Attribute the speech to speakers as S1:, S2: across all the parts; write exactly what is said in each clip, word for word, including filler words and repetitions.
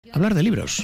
S1: Hablar de libros.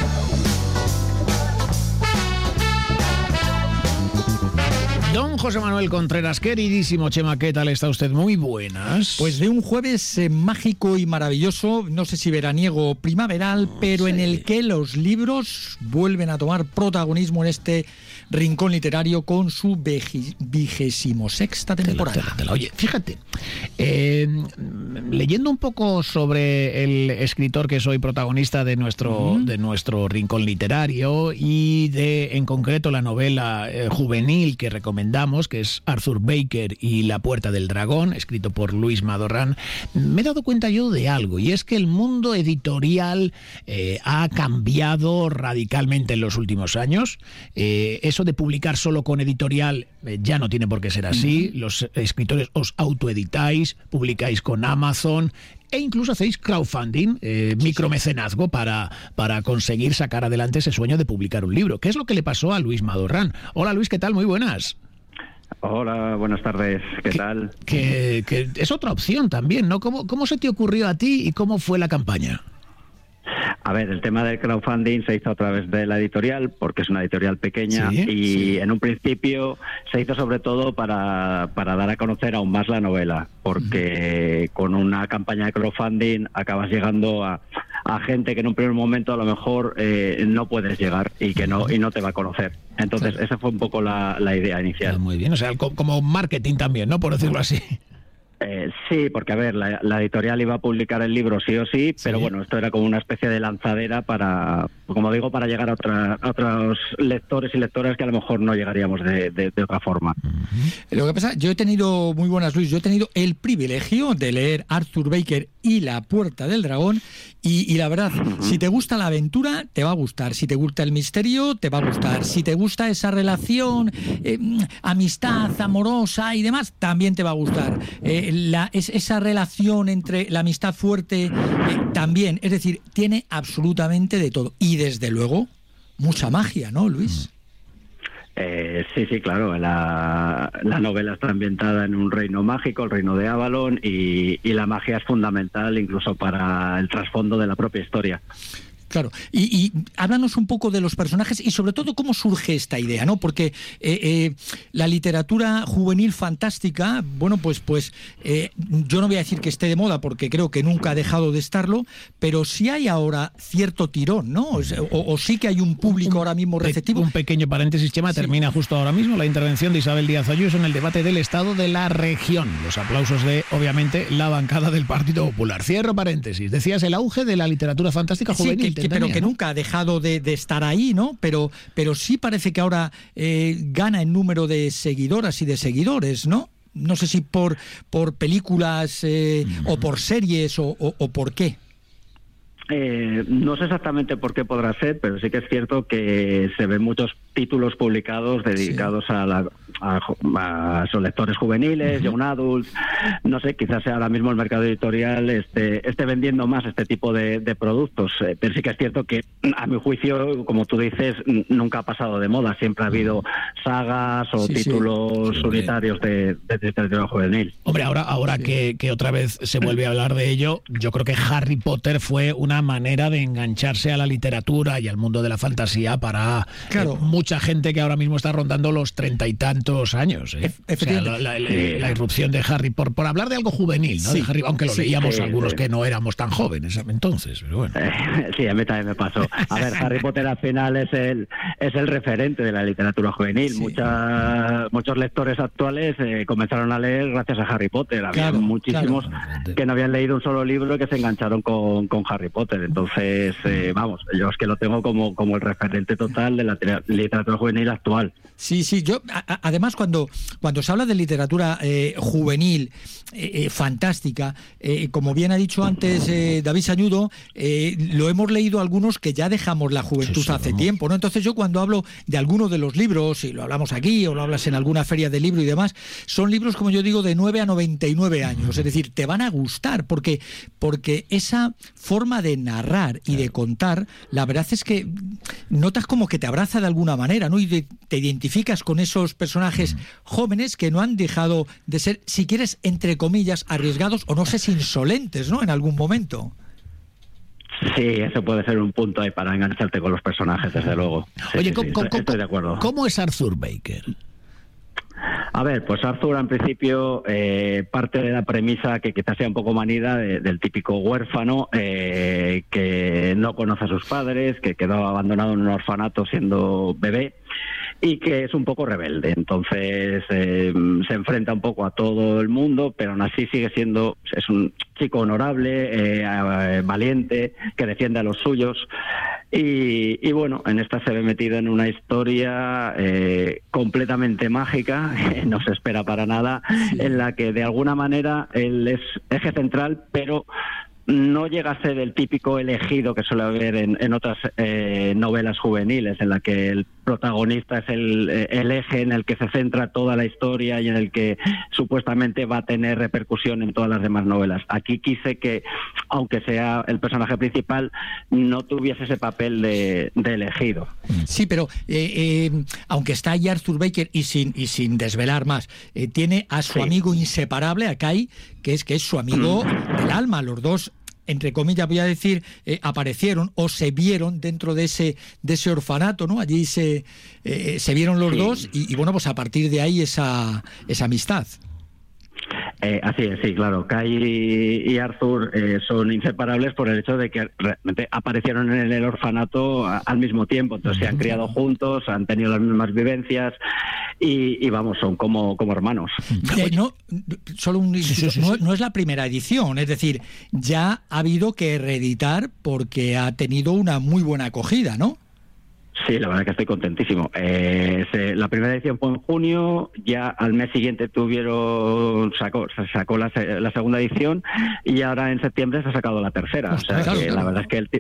S1: Don José Manuel Contreras, queridísimo Chema, ¿qué tal está usted? Muy buenas.
S2: Pues de un jueves eh, mágico y maravilloso, no sé si veraniego o primaveral, pero sí, en el que los libros vuelven a tomar protagonismo en este rincón literario con su vigésimo sexta temporada.
S1: Te la, te la, te la. Oye, fíjate, eh, leyendo un poco sobre el escritor que es hoy protagonista de nuestro, uh-huh. de nuestro rincón literario y de, en concreto, la novela eh, juvenil que recomendamos, que es Arthur Baker y La puerta del dragón, escrito por Luis Madorrán, me he dado cuenta yo de algo, y es que el mundo editorial eh, ha cambiado radicalmente en los últimos años. Eh, eso de publicar solo con editorial eh, ya no tiene por qué ser así. Los escritores os autoeditáis, publicáis con Amazon e incluso hacéis crowdfunding, eh, micromecenazgo para, para conseguir sacar adelante ese sueño de publicar un libro. ¿Qué es lo que le pasó a Luis Madorrán? Hola Luis, ¿qué tal? Muy buenas.
S3: Hola, buenas tardes, ¿qué
S1: que,
S3: tal?
S1: Que, que es otra opción también, ¿no? ¿Cómo, ¿Cómo se te ocurrió a ti y cómo fue la campaña?
S3: A ver, el tema del crowdfunding se hizo a través de la editorial, porque es una editorial pequeña, sí, y sí. en un principio se hizo sobre todo para, para dar a conocer aún más la novela, porque uh-huh. con una campaña de crowdfunding acabas llegando a, a gente que en un primer momento a lo mejor eh, no puedes llegar y que no y no te va a conocer. Entonces, claro. esa fue un poco la, la idea inicial.
S1: Ah, muy bien, o sea, como marketing también, ¿no? Por decirlo así.
S3: Eh, sí, porque a ver, la, la editorial iba a publicar el libro sí o sí, pero sí. bueno, esto era como una especie de lanzadera para, como digo, para llegar a, otra, a otros lectores y lectoras que a lo mejor no llegaríamos de, de, de otra forma.
S2: Uh-huh. Lo que pasa, yo he tenido, muy buenas Luis, yo he tenido el privilegio de leer Arthur Baker y La puerta del dragón, y, y la verdad, uh-huh. si te gusta la aventura, te va a gustar, si te gusta el misterio, te va a gustar, si te gusta esa relación, eh, amistad amorosa y demás, también te va a gustar. Eh, La, es, esa relación entre la amistad fuerte eh, también, es decir, tiene absolutamente de todo y desde luego mucha magia, ¿no, Luis?
S3: Eh, sí, sí, claro, la, la novela está ambientada en un reino mágico, el reino de Avalon, y, y la magia es fundamental incluso para el trasfondo de la propia historia.
S2: Claro, y, y háblanos un poco de los personajes y sobre todo cómo surge esta idea, ¿no? Porque eh, eh, la literatura juvenil fantástica, bueno, pues, pues eh, yo no voy a decir que esté de moda porque creo que nunca ha dejado de estarlo, pero sí hay ahora cierto tirón, ¿no? O, o, o sí que hay un público un, ahora mismo receptivo.
S1: Un pequeño paréntesis, Chema, sí. termina justo ahora mismo la intervención de Isabel Díaz Ayuso en el debate del estado de la región. Los aplausos de, obviamente, la bancada del Partido Popular. Cierro paréntesis. Decías el auge de la literatura fantástica juvenil.
S2: Sí, que, Que, pero que ¿no? nunca ha dejado de, de estar ahí, ¿no? Pero, pero sí parece que ahora eh, gana en número de seguidoras y de seguidores, ¿no? No sé si por, por películas eh, uh-huh. o por series o, o, o por qué.
S3: Eh, no sé exactamente por qué podrá ser, pero sí que es cierto que se ven muchos títulos publicados dedicados sí. a, la, a, a sus lectores juveniles, uh-huh. young adults. No sé, quizás sea ahora mismo el mercado editorial esté, esté vendiendo más este tipo de, de productos, eh, pero sí que es cierto que, a mi juicio, como tú dices, nunca ha pasado de moda. Siempre ha habido sagas o sí, títulos sí. Sí, unitarios de, de literatura juvenil.
S1: Hombre, ahora, ahora sí. que, que otra vez se vuelve a hablar de ello, yo creo que Harry Potter fue una manera de engancharse a la literatura y al mundo de la fantasía para
S2: claro.
S1: eh, mucha gente que ahora mismo está rondando los treinta y tantos años. ¿eh?
S2: E-
S1: o sea, la, la, la, la irrupción de Harry, por, por hablar de algo juvenil, ¿no?
S2: Sí.
S1: De Harry, aunque lo
S2: sí,
S1: leíamos
S3: sí,
S1: algunos
S3: sí.
S1: que no éramos tan jóvenes entonces, pero bueno.
S3: Eh, sí, a mí también me pasó. A ver, Harry Potter al final es el es el referente de la literatura juvenil.
S2: Sí.
S3: Mucha, muchos lectores actuales eh, comenzaron a leer gracias a Harry Potter. Había
S2: claro,
S3: muchísimos
S2: claro.
S3: que no habían leído un solo libro y que se engancharon con, con Harry Potter. Entonces, eh, vamos, yo es que lo tengo como, como el referente total de la literatura juvenil actual.
S2: Sí, sí, yo a, además cuando, cuando se habla de literatura eh, juvenil, eh, eh, fantástica, eh, como bien ha dicho antes eh, David Sañudo, eh, lo hemos leído algunos que ya dejamos la juventud sí, sí, hace ¿no? tiempo, ¿no? Entonces yo cuando hablo de algunos de los libros, y lo hablamos aquí o lo hablas en alguna feria de libro y demás, son libros, como yo digo, de nueve a noventa y nueve años, es decir, te van a gustar porque, porque esa forma de narrar y de contar, la verdad es que notas como que te abraza de alguna manera, ¿no? Y de, te identificas con esos personajes mm. jóvenes que no han dejado de ser, si quieres, entre comillas, arriesgados o no sé si insolentes, ¿no? En algún momento.
S3: Sí, eso puede ser un punto ahí para engancharte con los personajes, desde luego. Sí,
S1: Oye,
S3: sí,
S1: ¿cómo,
S3: sí,
S1: cómo,
S3: estoy, estoy de acuerdo.
S1: ¿cómo es Arthur Baker?
S3: A ver, pues Arthur en principio eh, parte de la premisa que quizás sea un poco manida de, del típico huérfano eh, que no conoce a sus padres, que quedó abandonado en un orfanato siendo bebé y que es un poco rebelde. Entonces eh, se enfrenta un poco a todo el mundo, pero aún así sigue siendo, es un chico honorable, eh, valiente, que defiende a los suyos. Y, y bueno, en esta se ve metido en una historia eh, completamente mágica, no se espera para nada, sí. En la que de alguna manera él es eje central, pero no llega a ser el típico elegido que suele haber en, en otras eh, novelas juveniles, en la que el protagonista es el, el eje en el que se centra toda la historia y en el que supuestamente va a tener repercusión en todas las demás novelas. Aquí quise que, aunque sea el personaje principal, no tuviese ese papel de, de elegido.
S2: Sí, pero eh, eh, aunque está ahí Arthur Baker y sin, y sin desvelar más, eh, tiene a su sí. amigo inseparable, a Kai, que es, que es su amigo mm. del alma. Los dos, entre comillas voy a decir, eh, aparecieron o se vieron dentro de ese de ese orfanato, ¿no? Allí se eh, se vieron los sí. dos y, y bueno, pues a partir de ahí esa esa amistad.
S3: Eh, así es, sí, claro. Kai y Arthur eh, son inseparables por el hecho de que realmente aparecieron en el orfanato a, al mismo tiempo, entonces se han criado juntos, han tenido las mismas vivencias y, y vamos, son como, como hermanos.
S2: Eh, no, solo un, sí, sí, sí, no, no es la primera edición, es decir, ya ha habido que reeditar porque ha tenido una muy buena acogida, ¿no?
S3: Sí, la verdad que estoy contentísimo. Eh, se, la primera edición fue en junio, ya al mes siguiente tuvieron sacó, se sacó la, la segunda edición y ahora en septiembre se ha sacado la tercera. O sea que la verdad es que el,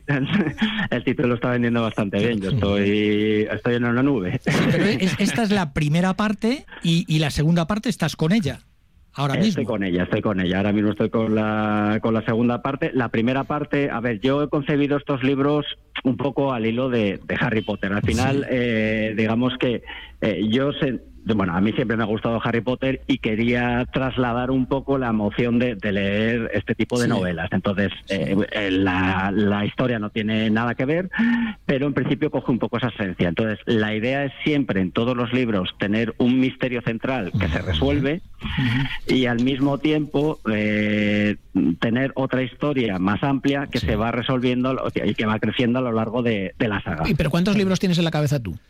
S3: el título está vendiendo bastante bien. Yo estoy estoy en una nube.
S2: Sí, pero es, esta es la primera parte y, y la segunda parte estás con ella. Ahora mismo.
S3: Estoy con ella, estoy con ella. Ahora mismo estoy con la con la segunda parte. La primera parte, a ver, yo he concebido estos libros un poco al hilo de, de Harry Potter. Al final, sí. eh, digamos que eh, yo sé... Bueno, a mí siempre me ha gustado Harry Potter y quería trasladar un poco la emoción de, de leer este tipo de sí. novelas. Entonces, sí. eh, la, la historia no tiene nada que ver, pero en principio coge un poco esa esencia. Entonces, la idea es siempre en todos los libros tener un misterio central que se resuelve uh-huh. y al mismo tiempo eh, tener otra historia más amplia que sí. se va resolviendo y que va creciendo a lo largo de, de la saga.
S1: ¿Y pero cuántos libros tienes en la cabeza tú?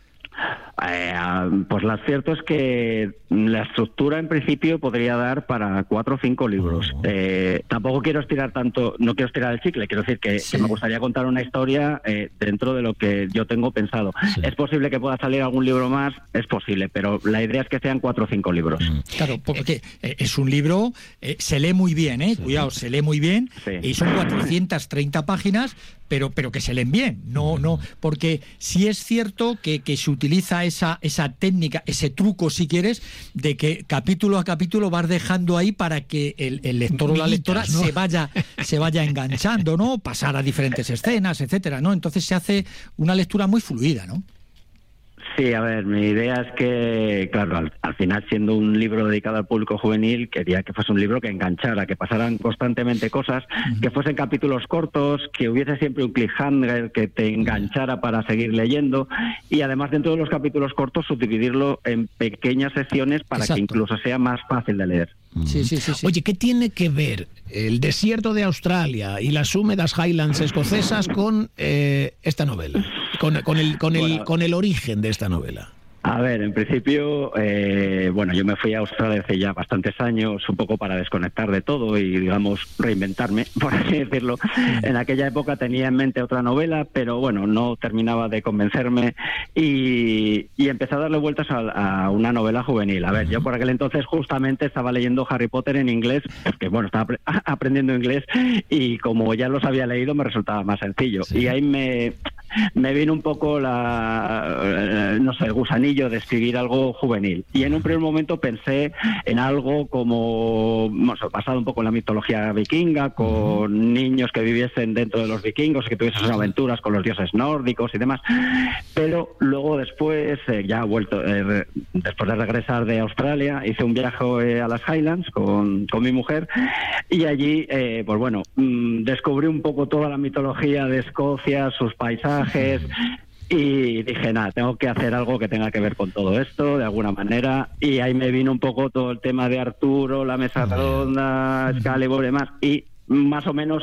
S3: Eh, pues lo cierto es que la estructura en principio podría dar para cuatro o cinco libros. Eh, tampoco quiero estirar tanto, no quiero estirar el chicle, quiero decir que, sí. que me gustaría contar una historia eh, dentro de lo que yo tengo pensado. Sí. Es posible que pueda salir algún libro más, es posible, pero la idea es que sean cuatro o cinco libros.
S2: Claro, porque eh, es un libro, eh, se lee muy bien, ¿eh? Sí. Cuidado, se lee muy bien, sí. y son cuatrocientas treinta páginas, pero pero que se leen bien, no no porque sí es cierto que, que se utiliza esa esa técnica, ese truco si quieres, de que capítulo a capítulo vas dejando ahí para que el, el lector o la lectora, ¿no?, se vaya se vaya enganchando, ¿no? Pasar a diferentes escenas, etcétera, ¿no? Entonces se hace una lectura muy fluida, ¿no?
S3: Sí, a ver, mi idea es que, claro, al, al final, siendo un libro dedicado al público juvenil, quería que fuese un libro que enganchara, que pasaran constantemente cosas, uh-huh. que fuesen capítulos cortos, que hubiese siempre un cliffhanger que te enganchara para seguir leyendo, y además dentro de los capítulos cortos subdividirlo en pequeñas secciones para Exacto. que incluso sea más fácil de leer.
S2: Sí, sí, sí, sí.
S1: Oye, ¿qué tiene que ver el desierto de Australia y las húmedas Highlands escocesas con eh, esta novela? Con, con, el, con, el, bueno, con el origen de esta novela.
S3: A ver, en principio, eh, bueno, yo me fui a Australia hace ya bastantes años, un poco para desconectar de todo y, digamos, reinventarme, por así decirlo. En aquella época tenía en mente otra novela, pero bueno, no terminaba de convencerme y, y empecé a darle vueltas a, a una novela juvenil. A ver, yo por aquel entonces justamente estaba leyendo Harry Potter en inglés, porque bueno, estaba aprendiendo inglés y como ya los había leído me resultaba más sencillo. Sí. Y ahí me... me vino un poco la, no sé, el gusanillo de escribir algo juvenil. Y en un primer momento pensé en algo como, bueno, basado un poco en la mitología vikinga, con niños que viviesen dentro de los vikingos, que tuviesen aventuras con los dioses nórdicos y demás. Pero luego después, eh, ya he vuelto, eh, después de regresar de Australia, hice un viaje eh, a las Highlands con, con mi mujer, y allí, eh, pues bueno, mmm, descubrí un poco toda la mitología de Escocia, sus paisajes, y dije, nada, tengo que hacer algo que tenga que ver con todo esto, de alguna manera, y ahí me vino un poco todo el tema de Arturo, la mesa redonda, Excalibur y demás, y más o menos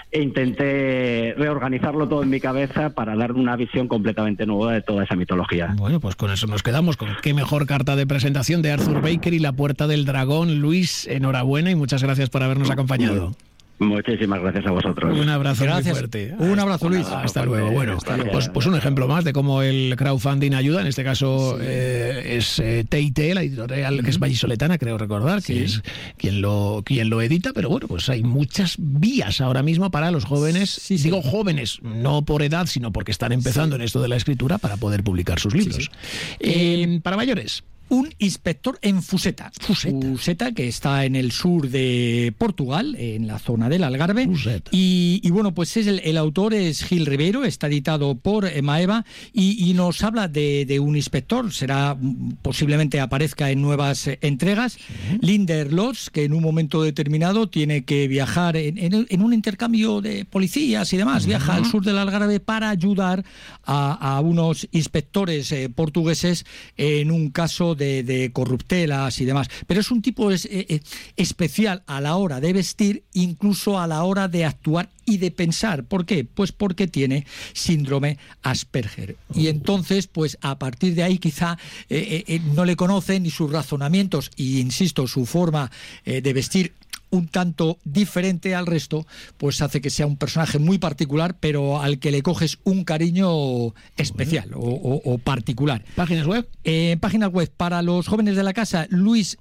S3: intenté reorganizarlo todo en mi cabeza para dar una visión completamente nueva de toda esa mitología.
S1: Bueno, pues con eso nos quedamos, con qué mejor carta de presentación de Arthur Baker y La Puerta del Dragón. Luis, enhorabuena y muchas gracias por habernos acompañado.
S3: Muchísimas gracias a vosotros.
S1: Un abrazo
S2: gracias.
S1: muy fuerte.
S2: Un abrazo, Luis.
S1: Hasta, hasta luego. Bueno, pues, pues un ejemplo más de cómo el crowdfunding ayuda. En este caso sí. eh, es eh, T I T, la editorial que es vallisoletana, creo recordar, que sí. es quien lo quien lo edita. Pero bueno, pues hay muchas vías ahora mismo para los jóvenes, sí, sí. digo jóvenes, no por edad, sino porque están empezando sí. en esto de la escritura para poder publicar sus libros. Sí, sí. Eh, para mayores.
S2: Un inspector en Fuseta. Fuseta. Fuseta, que está en el sur de Portugal, en la zona del Algarve. Y, y bueno, pues es el, el autor es Gil Ribeiro, está editado por Maeva y, y nos habla de, de un inspector, será posiblemente aparezca en nuevas entregas, sí. Linder Loss, que en un momento determinado tiene que viajar en, en, en un intercambio de policías y demás, uh-huh. viaja al sur del Algarve para ayudar a, a unos inspectores eh, portugueses en un caso De, de corruptelas y demás, pero es un tipo es, eh, especial a la hora de vestir, incluso a la hora de actuar y de pensar. ¿Por qué? Pues porque tiene síndrome Asperger. Y entonces, pues a partir de ahí quizá eh, eh, no le conocen ni sus razonamientos y, insisto, su forma eh, de vestir un tanto diferente al resto, pues hace que sea un personaje muy particular, pero al que le coges un cariño especial o, o, o particular.
S1: ¿Páginas web?
S2: Eh, páginas web para los jóvenes de la casa, luis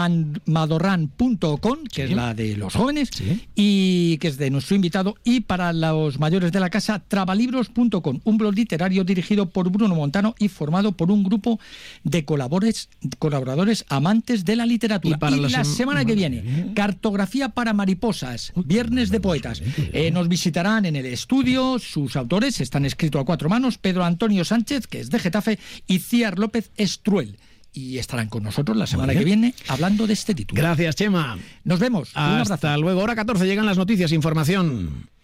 S2: madorran punto com, que sí. es la de los jóvenes, sí. y que es de nuestro invitado, y para los mayores de la casa, trabalibros punto com, un blog literario dirigido por Bruno Montano y formado por un grupo de colaboradores, colaboradores amantes de la literatura. Y, para y la, la sem- semana que viene, cartografía para mariposas, viernes de poetas. Eh, nos visitarán en el estudio, sus autores están escritos a cuatro manos, Pedro Antonio Sánchez, que es de Getafe, y Ciar López Estruel. Y estarán con nosotros la semana que viene hablando de este título.
S1: Gracias, Chema.
S2: Nos vemos.
S1: Hasta luego. Hora catorce llegan las noticias, información.